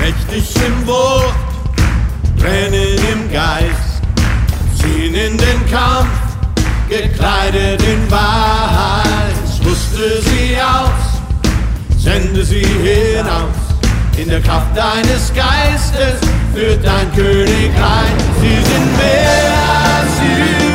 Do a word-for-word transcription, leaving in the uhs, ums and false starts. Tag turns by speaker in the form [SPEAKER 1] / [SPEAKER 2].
[SPEAKER 1] mächtig im Wort, brennen im Geist, ziehen in den Kampf, gekleidet in Weiß. Rüste sie aus, sende sie hinaus, in der Kraft deines Geistes führt dein Königreich. Sie sind mehr als sie.